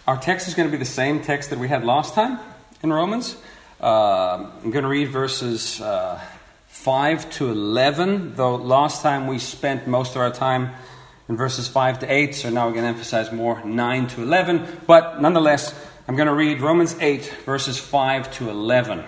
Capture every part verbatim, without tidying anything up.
Our text is going to be the same text that we had last time in Romans. Uh, I'm going to read verses uh, five to eleven, though last time we spent most of our time in verses five to eight, so now we're going to emphasize more nine to eleven. But nonetheless, I'm going to read Romans eight, verses five to eleven.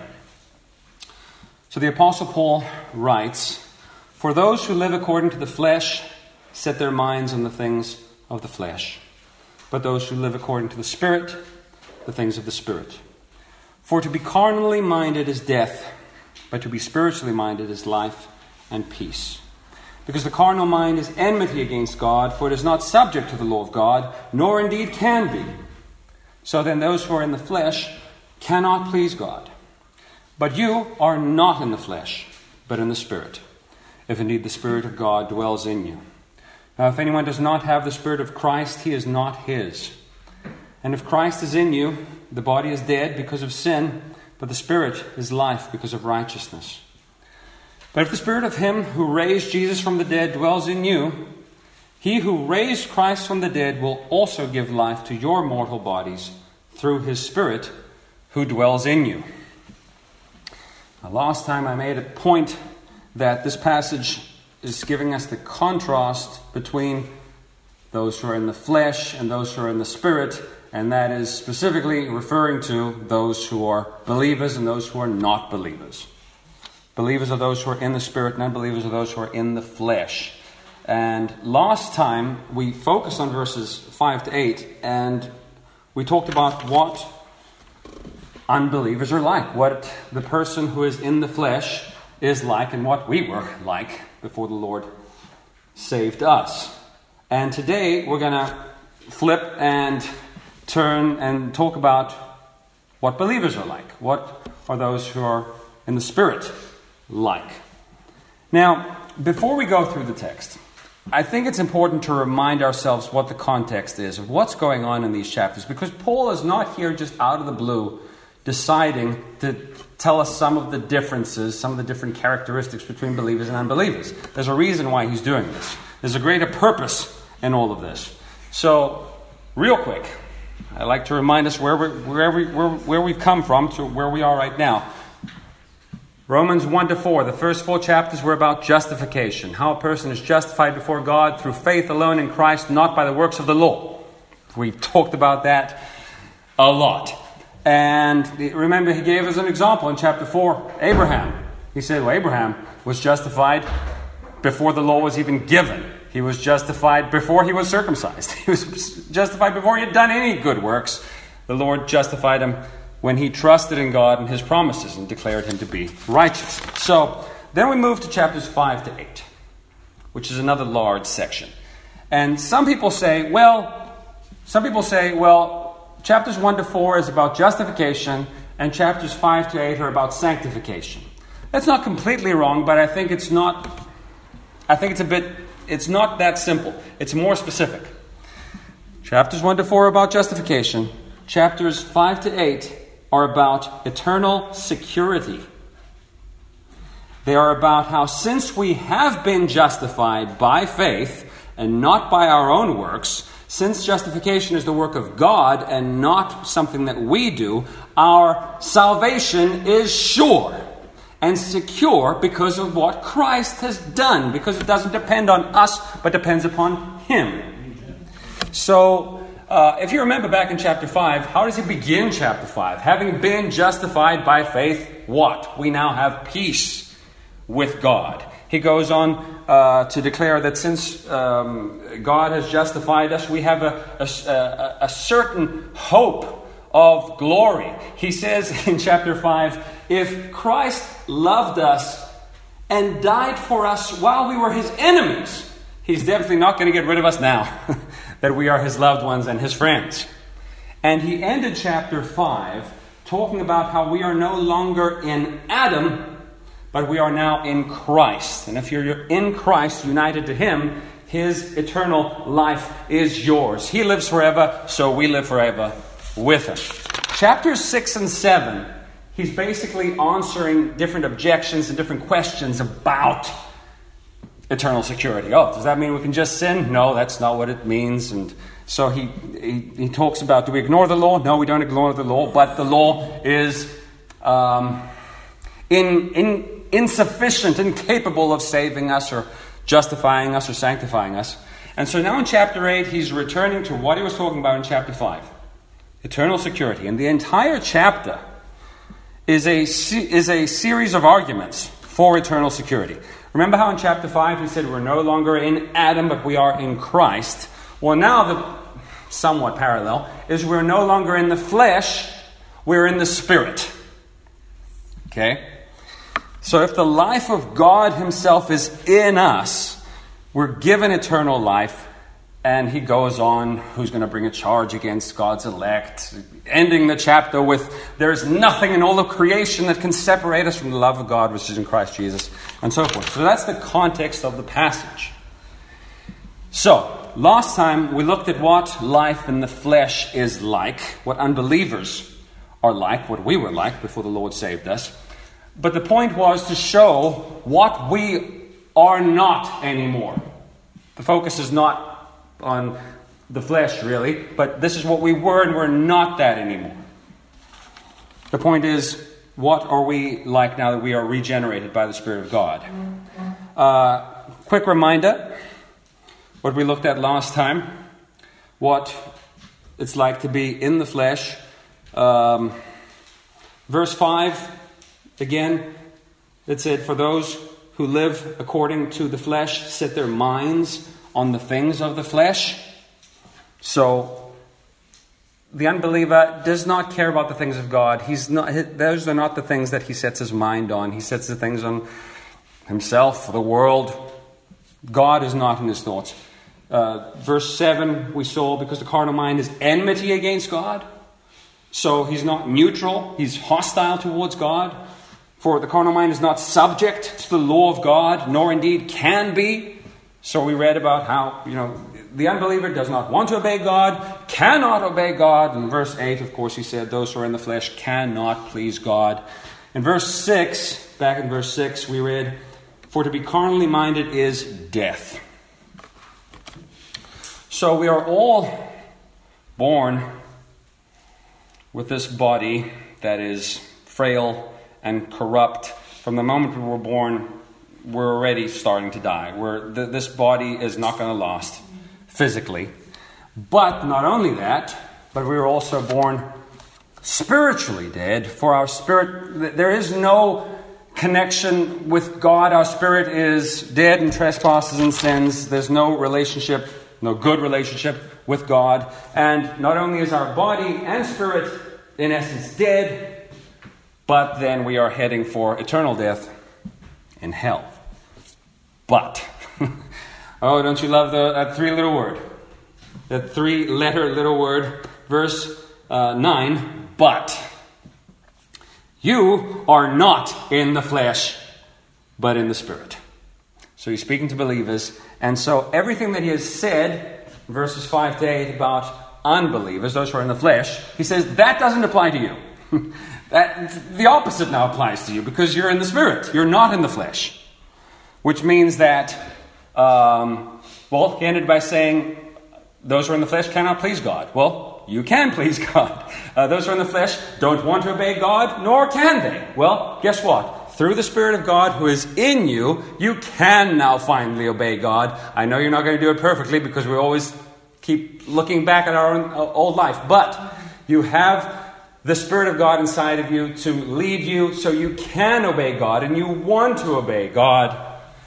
So the Apostle Paul writes, "For those who live according to the flesh set their minds on the things of the flesh, but those who live according to the Spirit, the things of the Spirit. For to be carnally minded is death, but to be spiritually minded is life and peace. Because the carnal mind is enmity against God, for it is not subject to the law of God, nor indeed can be. So then those who are in the flesh cannot please God. But you are not in the flesh, but in the Spirit, if indeed the Spirit of God dwells in you. Now if anyone does not have the Spirit of Christ, he is not his. And if Christ is in you, the body is dead because of sin, but the Spirit is life because of righteousness. But if the Spirit of him who raised Jesus from the dead dwells in you, he who raised Christ from the dead will also give life to your mortal bodies through his Spirit who dwells in you." Now, last time I made a point that this passage is giving us the contrast between those who are in the flesh and those who are in the Spirit, and that is specifically referring to those who are believers and those who are not believers. Believers are those who are in the Spirit, and unbelievers are those who are in the flesh. And last time we focused on verses five to eight, and we talked about what unbelievers are like, what the person who is in the flesh is like, and what we were like before the Lord saved us. And today we're going to flip and turn and talk about what believers are like. What are those who are in the Spirit like? Now, before we go through the text, I think it's important to remind ourselves what the context is of what's going on in these chapters, because Paul is not here just out of the blue deciding to tell us some of the differences, some of the different characteristics between believers and unbelievers. There's a reason why he's doing this. There's a greater purpose in all of this. So, real quick, I'd like to remind us where, we're, where, we, where, where we've come from to where we are right now. Romans one to four, the first four chapters were about justification. How a person is justified before God through faith alone in Christ, not by the works of the law. We've talked about that a lot. And remember, he gave us an example in chapter four, Abraham. He said, well, Abraham was justified before the law was even given. He was justified before he was circumcised. He was justified before he had done any good works. The Lord justified him when he trusted in God and his promises and declared him to be righteous. So, then we move to chapters five to eight, which is another large section. And some people say, well, some people say, well, chapters one to four is about justification, and chapters five to eight are about sanctification. That's not completely wrong, but I think it's not, I think it's a bit, it's not that simple. It's more specific. Chapters one to four are about justification. Chapters five to eight are about eternal security. They are about how since we have been justified by faith and not by our own works, since justification is the work of God and not something that we do, our salvation is sure and secure because of what Christ has done, because it doesn't depend on us, but depends upon Him. So, uh, if you remember back in chapter five, how does he begin chapter five? Having been justified by faith, what? We now have peace with God. He goes on uh, to declare that since um, God has justified us, we have a, a, a certain hope of glory. He says in chapter five, if Christ loved us and died for us while we were His enemies, He's definitely not going to get rid of us now that we are His loved ones and His friends. And he ended chapter five talking about how we are no longer in Adam, but we are now in Christ. And if you're in Christ, united to Him, His eternal life is yours. He lives forever, so we live forever with Him. Chapters six and seven, he's basically answering different objections and different questions about eternal security. Oh, does that mean we can just sin? No, that's not what it means. And So he, he, he talks about, do we ignore the law? No, we don't ignore the law, but the law is um, in, in, insufficient, incapable of saving us or justifying us or sanctifying us. And so now in chapter eight, he's returning to what he was talking about in chapter five. Eternal security. And the entire chapter is a, is a series of arguments for eternal security. Remember how in chapter five he said we're no longer in Adam, but we are in Christ. Well, now the somewhat parallel is we're no longer in the flesh, we're in the Spirit. Okay? So if the life of God himself is in us, we're given eternal life, and he goes on, who's going to bring a charge against God's elect, ending the chapter with, there's nothing in all of creation that can separate us from the love of God, which is in Christ Jesus, and so forth. So that's the context of the passage. So, last time we looked at what life in the flesh is like, what unbelievers are like, what we were like before the Lord saved us. But the point was to show what we are not anymore. The focus is not on the flesh, really, but this is what we were, and we're not that anymore. The point is, what are we like now that we are regenerated by the Spirit of God? Uh, quick reminder, what we looked at last time, what it's like to be in the flesh. Um, verse five, again, it said, for those who live according to the flesh set their minds on the things of the flesh. So, the unbeliever does not care about the things of God. He's not; those are not the things that he sets his mind on. He sets the things on himself, the world. God is not in his thoughts. Uh, verse seven, we saw, because the carnal mind is enmity against God. So he's not neutral. He's hostile towards God. For the carnal mind is not subject to the law of God, nor indeed can be. So we read about how, you know, the unbeliever does not want to obey God, cannot obey God. In verse eight, of course, he said, those who are in the flesh cannot please God. In verse six, back in verse six, we read, for to be carnally minded is death. So we are all born with this body that is frail and corrupt. From the moment we were born, we're already starting to die. We're, th- this body is not going to last physically. But not only that, but we were also born spiritually dead. For our spirit, there is no connection with God. Our spirit is dead in trespasses and sins. There's no relationship, no good relationship with God. And not only is our body and spirit, in essence, dead, but then we are heading for eternal death in hell. But, oh, don't you love the, that three-letter word? That three-letter little word, verse uh, nine, but you are not in the flesh, but in the Spirit. So he's speaking to believers, and so everything that he has said, verses five to eight, about unbelievers, those who are in the flesh, he says that doesn't apply to you. That, the opposite now applies to you, because you're in the Spirit. You're not in the flesh. Which means that, um, well, he ended by saying, those who are in the flesh cannot please God. Well, you can please God. Uh, those who are in the flesh don't want to obey God, nor can they. Well, guess what? Through the Spirit of God who is in you, you can now finally obey God. I know you're not going to do it perfectly, because we always keep looking back at our own, uh, old life. But you have the Spirit of God inside of you to lead you so you can obey God, and you want to obey God.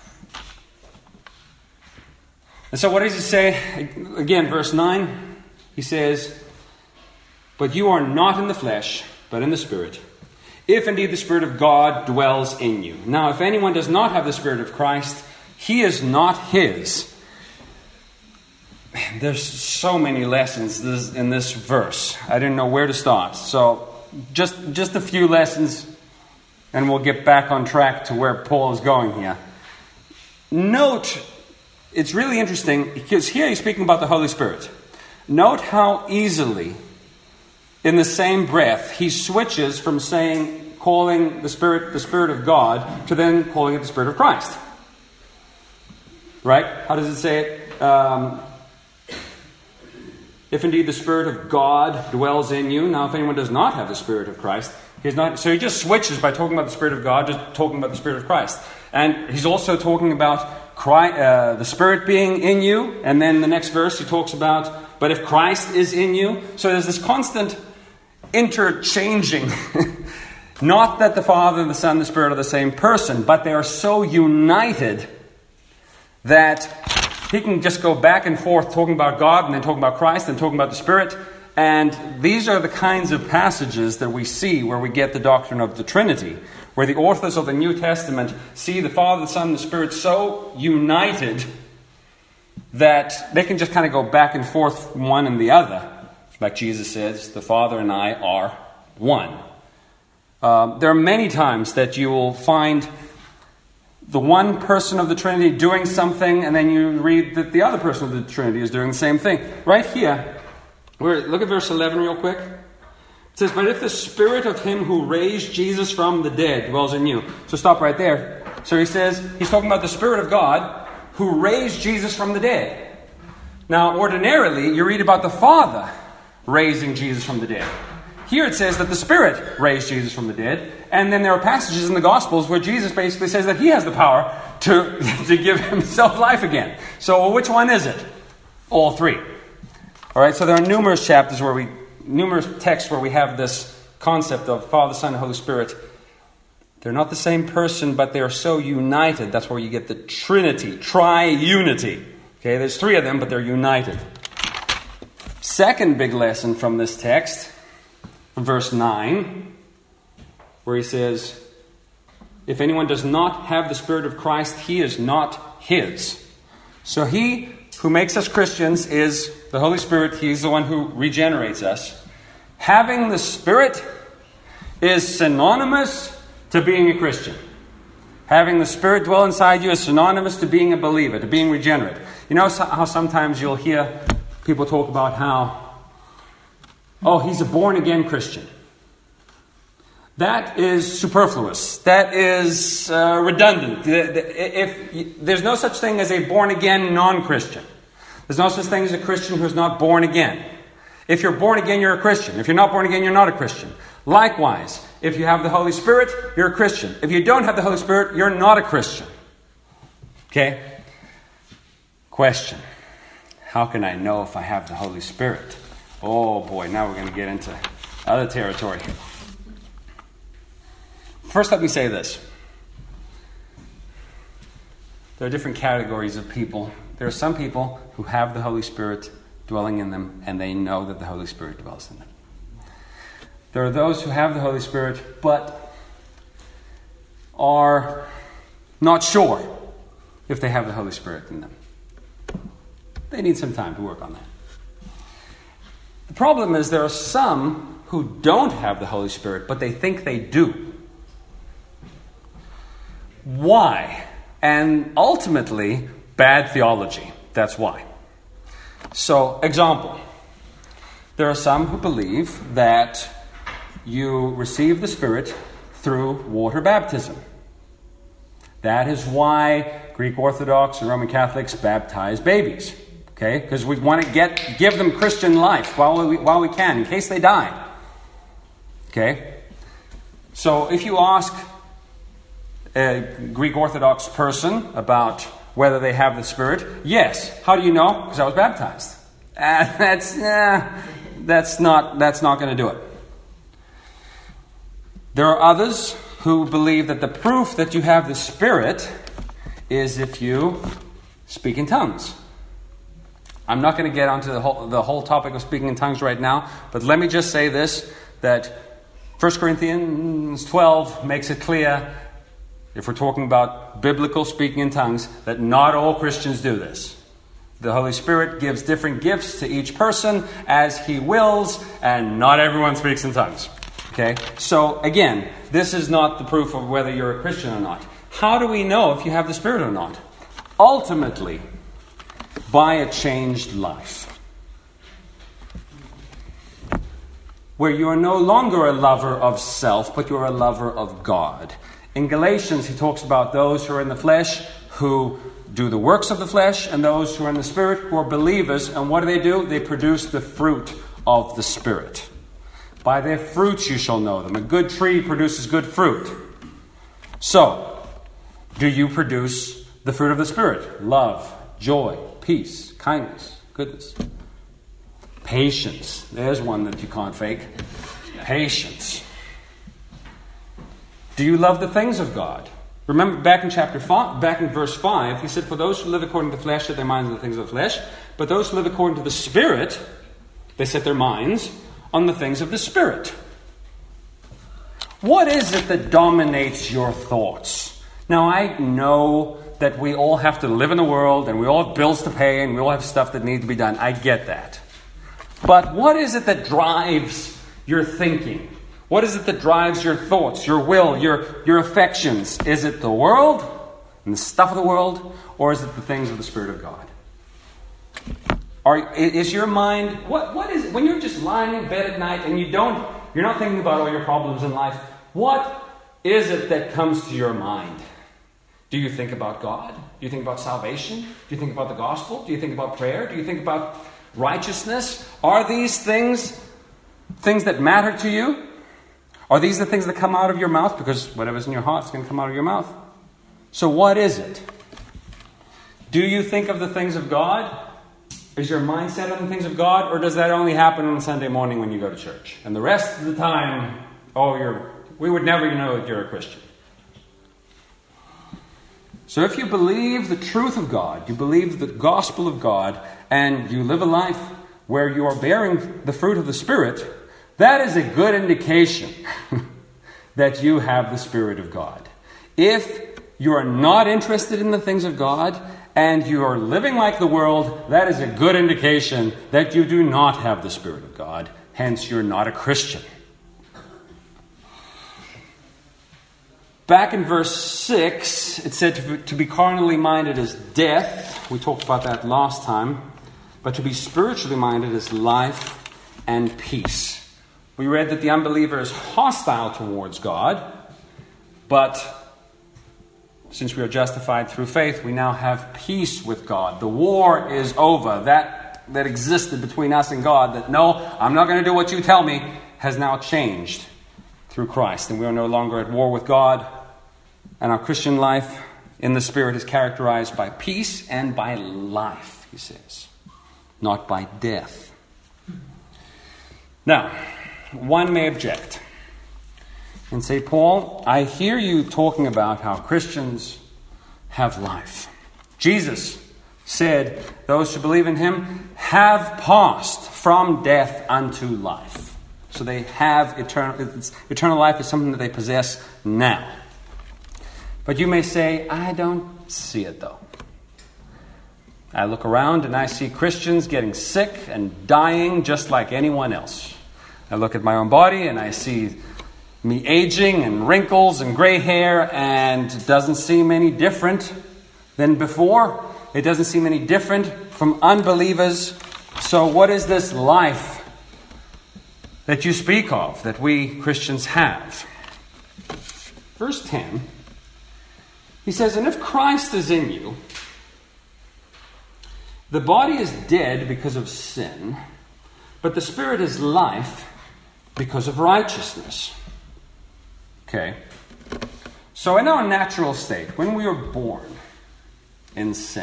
And so what does he say? Again, verse nine, he says, but you are not in the flesh, but in the Spirit, if indeed the Spirit of God dwells in you. Now, if anyone does not have the Spirit of Christ, he is not his. There's so many lessons in this verse. I didn't know where to start. So just, just a few lessons, and we'll get back on track to where Paul is going here. Note, it's really interesting, because here he's speaking about the Holy Spirit. Note how easily, in the same breath, he switches from saying, calling the Spirit the Spirit of God, to then calling it the Spirit of Christ. Right? How does it say it? Um, if indeed the Spirit of God dwells in you. Now, if anyone does not have the Spirit of Christ, he's not. So he just switches by talking about the Spirit of God, just talking about the Spirit of Christ. And he's also talking about Christ, uh, the Spirit being in you. And then the next verse he talks about, but if Christ is in you. So there's this constant interchanging. Not that the Father, the Son, and the Spirit are the same person, but they are so united that he can just go back and forth talking about God and then talking about Christ and talking about the Spirit. And these are the kinds of passages that we see where we get the doctrine of the Trinity, where the authors of the New Testament see the Father, the Son, and the Spirit so united that they can just kind of go back and forth from one and the other. Like Jesus says, the Father and I are one. Um, there are many times that you will find the one person of the Trinity doing something, and then you read that the other person of the Trinity is doing the same thing. Right here, we're, look at verse eleven real quick. It says, but if the Spirit of him who raised Jesus from the dead dwells in you. So stop right there. So he says, he's talking about the Spirit of God who raised Jesus from the dead. Now, ordinarily, you read about the Father raising Jesus from the dead. Here it says that the Spirit raised Jesus from the dead. And then there are passages in the Gospels where Jesus basically says that he has the power to, to give himself life again. So which one is it? All three. All right, so there are numerous chapters where we, numerous texts where we have this concept of Father, Son, and Holy Spirit. They're not the same person, but they are so united. That's where you get the Trinity, triunity. Okay, there's three of them, but they're united. Second big lesson from this text, verse nine, where he says, if anyone does not have the Spirit of Christ, he is not his. So he who makes us Christians is the Holy Spirit. He's the one who regenerates us. Having the Spirit is synonymous to being a Christian. Having the Spirit dwell inside you is synonymous to being a believer, to being regenerate. You know how sometimes you'll hear people talk about how, oh, he's a born-again Christian. That is superfluous. That is uh, redundant. If, if there's no such thing as a born-again non-Christian. There's no such thing as a Christian who's not born again. If you're born again, you're a Christian. If you're not born again, you're not a Christian. Likewise, if you have the Holy Spirit, you're a Christian. If you don't have the Holy Spirit, you're not a Christian. Okay? Question. How can I know if I have the Holy Spirit? Oh boy, now we're going to get into other territory. First, let me say this. There are different categories of people. There are some people who have the Holy Spirit dwelling in them, and they know that the Holy Spirit dwells in them. There are those who have the Holy Spirit, but are not sure if they have the Holy Spirit in them. They need some time to work on that. The problem is there are some who don't have the Holy Spirit, but they think they do. Why? And ultimately, bad theology. That's why. So, example. There are some who believe that you receive the Spirit through water baptism. That is why Greek Orthodox and Roman Catholics baptize babies. Okay? Because we want to get give them Christian life while we, while we can, in case they die. Okay? So, if you ask a Greek Orthodox person about whether they have the Spirit, yes. How do you know? Because I was baptized. Uh, that's uh, that's not that's not going to do it. There are others who believe that the proof that you have the Spirit is if you speak in tongues. I'm not going to get onto the whole the whole topic of speaking in tongues right now, but let me just say this, that First Corinthians twelve makes it clear, if we're talking about biblical speaking in tongues, that not all Christians do this. The Holy Spirit gives different gifts to each person as He wills, and not everyone speaks in tongues. Okay? So, again, this is not the proof of whether you're a Christian or not. How do we know if you have the Spirit or not? Ultimately, by a changed life. Where you are no longer a lover of self, but you're a lover of God. In Galatians, he talks about those who are in the flesh who do the works of the flesh, and those who are in the Spirit, who are believers. And what do they do? They produce the fruit of the Spirit. By their fruits you shall know them. A good tree produces good fruit. So, do you produce the fruit of the Spirit? Love, joy, peace, kindness, goodness. Patience. There's one that you can't fake. Patience. Do you love the things of God? Remember back in chapter five, back in verse five, he said, for those who live according to the flesh set their minds on the things of the flesh, but those who live according to the Spirit, they set their minds on the things of the Spirit. What is it that dominates your thoughts? Now, I know that we all have to live in the world, and we all have bills to pay, and we all have stuff that needs to be done. I get that. But what is it that drives your thinking? What is it that drives your thoughts, your will, your, your affections? Is it the world and the stuff of the world, or is it the things of the Spirit of God? Are, is your mind, what, what is it, when you're just lying in bed at night and you don't, you're not thinking about all your problems in life, what is it that comes to your mind? Do you think about God? Do you think about salvation? Do you think about the gospel? Do you think about prayer? Do you think about righteousness? Are these things things that matter to you? Are these the things that come out of your mouth? Because whatever's in your heart is going to come out of your mouth. So what is it? Do you think of the things of God? Is your mind set on the things of God? Or does that only happen on Sunday morning when you go to church? And the rest of the time, oh, you're we would never know that you're a Christian. So if you believe the truth of God, you believe the gospel of God, and you live a life where you are bearing the fruit of the Spirit, that is a good indication that you have the Spirit of God. If you are not interested in the things of God and you are living like the world, that is a good indication that you do not have the Spirit of God. Hence, you're not a Christian. Back in verse six, it said to be, to be carnally minded is death. We talked about that last time. But to be spiritually minded is life and peace. We read that the unbeliever is hostile towards God, but since we are justified through faith, we now have peace with God. The war is over. That that existed between us and God, that no, I'm not going to do what you tell me, has now changed through Christ. And we are no longer at war with God. And our Christian life in the Spirit is characterized by peace and by life, he says, not by death. Now, one may object and say, Paul, I hear you talking about how Christians have life. Jesus said those who believe in him have passed from death unto life. So they have eternal, eternal life is something that they possess now. But you may say, I don't see it though. I look around and I see Christians getting sick and dying just like anyone else. I look at my own body and I see me aging and wrinkles and gray hair, and it doesn't seem any different than before. It doesn't seem any different from unbelievers. So what is this life that you speak of, that we Christians have? Verse ten, he says, and if Christ is in you, the body is dead because of sin, but the Spirit is life because of righteousness. Okay. So in our natural state, when we are born in sin,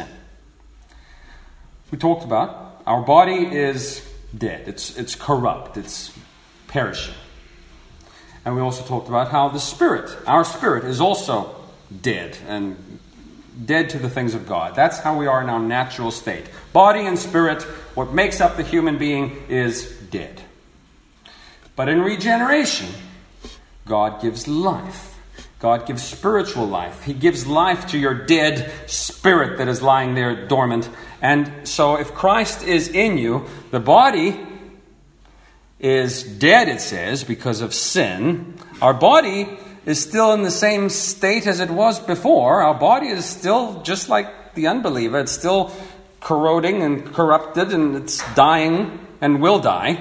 we talked about our body is dead. It's, it's corrupt. It's perishing. And we also talked about how the Spirit, our spirit, is also dead and dead to the things of God. That's how we are in our natural state. Body and spirit, what makes up the human being, is dead. But in regeneration, God gives life. God gives spiritual life. He gives life to your dead spirit that is lying there dormant. And so if Christ is in you, the body is dead, it says, because of sin. Our body is still in the same state as it was before. Our body is still just like the unbeliever. It's still corroding and corrupted, and it's dying and will die.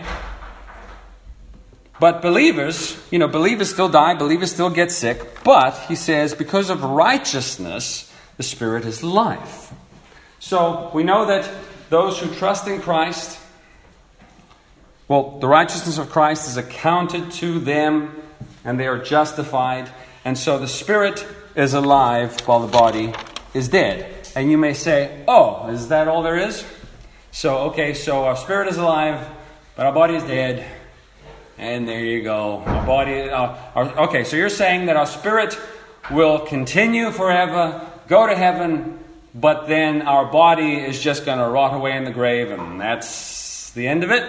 But believers, you know, believers still die, believers still get sick. But, he says, because of righteousness, The Spirit is life. So we know that those who trust in Christ, well, the righteousness of Christ is accounted to them and they are justified. And so the Spirit is alive while the body is dead. And you may say, oh, is that all there is? So, okay, so our spirit is alive, but our body is dead. And there you go. Our body, uh, our, okay, so you're saying that our spirit will continue forever, go to heaven, but then our body is just going to rot away in the grave, and that's the end of it?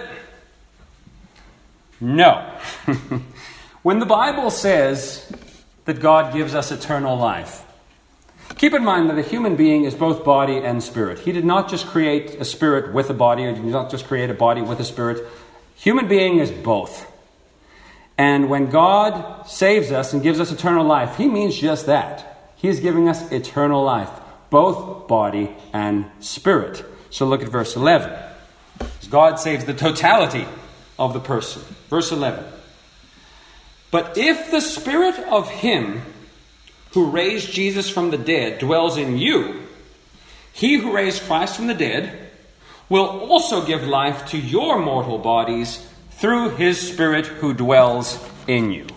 No. When the Bible says that God gives us eternal life, keep in mind that a human being is both body and spirit. He did not just create a spirit with a body, or did not just create a body with a spirit. Human being is both. And when God saves us and gives us eternal life, He means just that. He is giving us eternal life, both body and spirit. So look at verse eleven. God saves the totality of the person. Verse eleven. But if the Spirit of Him who raised Jesus from the dead dwells in you, He who raised Christ from the dead will also give life to your mortal bodies through His Spirit who dwells in you.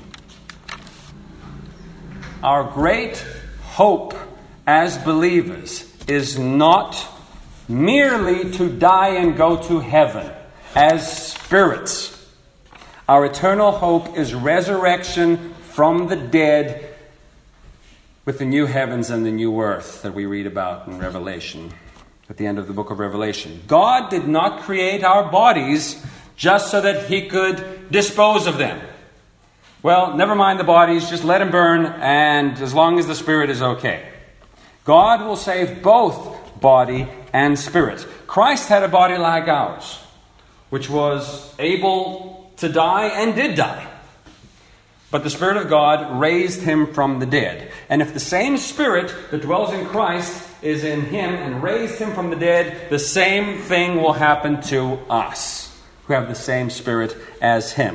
Our great hope as believers is not merely to die and go to heaven as spirits. Our eternal hope is resurrection from the dead with the new heavens and the new earth that we read about in Revelation, at the end of the book of Revelation. God did not create our bodies just so that He could dispose of them. Well, never mind the bodies, just let them burn, and as long as the spirit is okay. God will save both body and spirit. Christ had a body like ours, which was able to die and did die. But the Spirit of God raised Him from the dead. And if the same Spirit that dwells in Christ is in Him and raised Him from the dead, the same thing will happen to us, who have the same Spirit as Him.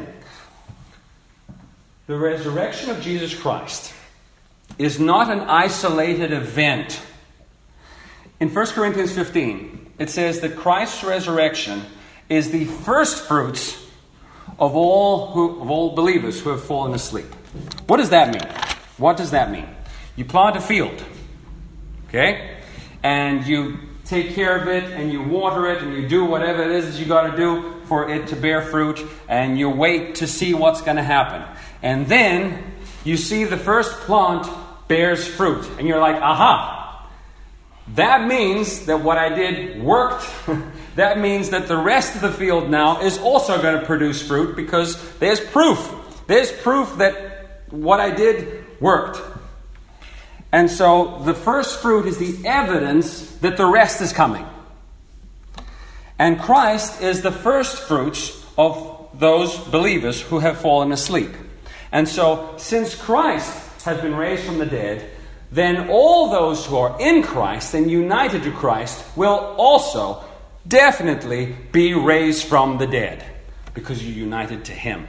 The resurrection of Jesus Christ is not an isolated event. In First Corinthians fifteen, it says that Christ's resurrection is the first fruits of all who, of all believers who have fallen asleep. What does that mean? What does that mean? You plant a field, okay? And you take care of it, and you water it, and you do whatever it is that you got to do for it to bear fruit, and you wait to see what's going to happen. And then you see the first plant bears fruit, and you're like, aha! That means that what I did worked. That means that the rest of the field now is also going to produce fruit because there's proof. There's proof that what I did worked. And so the first fruit is the evidence that the rest is coming. And Christ is the first fruits of those believers who have fallen asleep. And so since Christ has been raised from the dead, then all those who are in Christ and united to Christ will also definitely be raised from the dead because you're united to Him.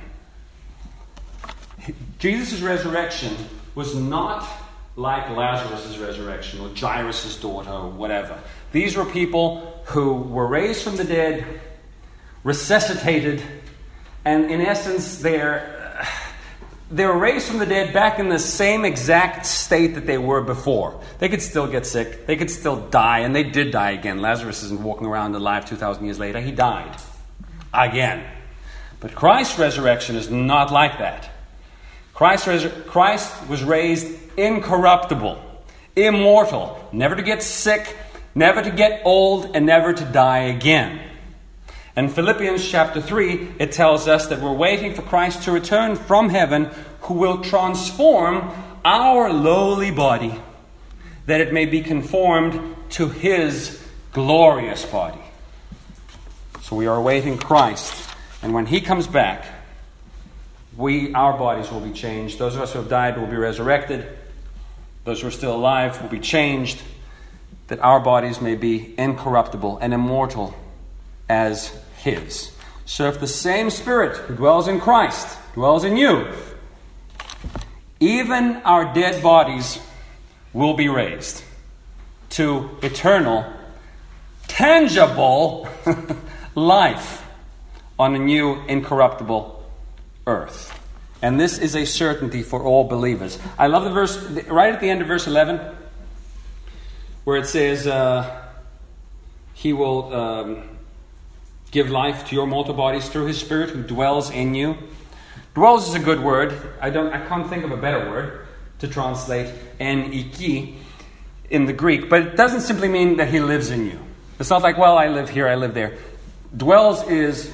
Jesus' resurrection was not like Lazarus' resurrection or Jairus' daughter or whatever. These were people who were raised from the dead, resuscitated, and in essence they're They were raised from the dead back in the same exact state that they were before. They could still get sick. They could still die. And they did die again. Lazarus isn't walking around alive two thousand years later. He died again. But Christ's resurrection is not like that. Christ, res- Christ was raised incorruptible, immortal, never to get sick, never to get old, and never to die again. In Philippians chapter three, it tells us that we're waiting for Christ to return from heaven, who will transform our lowly body, that it may be conformed to His glorious body. So we are awaiting Christ, and when He comes back, we, our bodies will be changed. Those of us who have died will be resurrected. Those who are still alive will be changed, that our bodies may be incorruptible and immortal as His. So if the same Spirit who dwells in Christ dwells in you, even our dead bodies will be raised. to eternal, tangible life on a new, incorruptible earth. And this is a certainty for all believers. I love the verse, right at the end of verse eleven, where it says, uh, He will um, give life to your mortal bodies through His Spirit who dwells in you. Dwells is a good word. I don't. I can't think of a better word to translate en iki in the Greek. But it doesn't simply mean that He lives in you. It's not like, well, I live here, I live there. Dwells is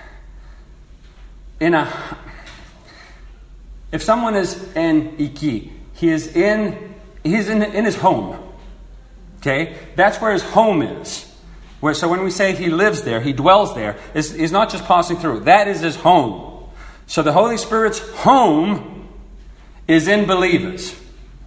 in a... If someone is en iki, he is in, he's in, in his home. Okay? That's where his home is. Where, so when we say he lives there, he dwells there, it's, he's not just passing through. That is his home. So the Holy Spirit's home is in believers.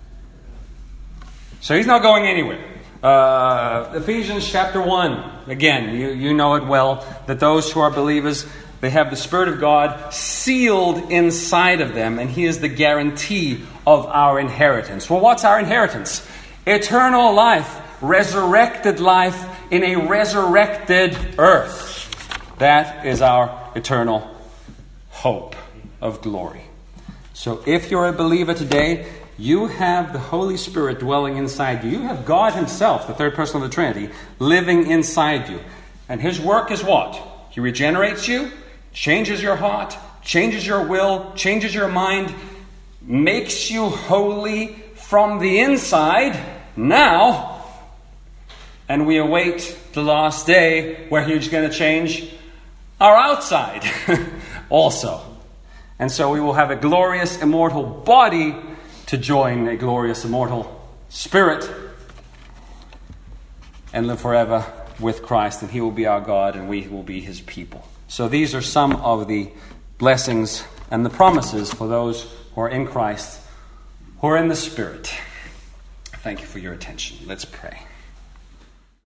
So He's not going anywhere. Uh, Ephesians chapter one, again, you, you know it well, that those who are believers, they have the Spirit of God sealed inside of them, and He is the guarantee of our inheritance. Well, what's our inheritance? Eternal life, resurrected life in a resurrected earth. That is our eternal hope of glory. So if you're a believer today, you have the Holy Spirit dwelling inside you. You have God Himself, the third person of the Trinity, living inside you. And His work is what? He regenerates you, changes your heart, changes your will, changes your mind, makes you holy from the inside now. And we await the last day where He's going to change our outside also. And so we will have a glorious immortal body to join a glorious immortal spirit and live forever with Christ, and He will be our God and we will be His people. So these are some of the blessings and the promises for those who are in Christ, who are in the Spirit. Thank you for your attention. Let's pray.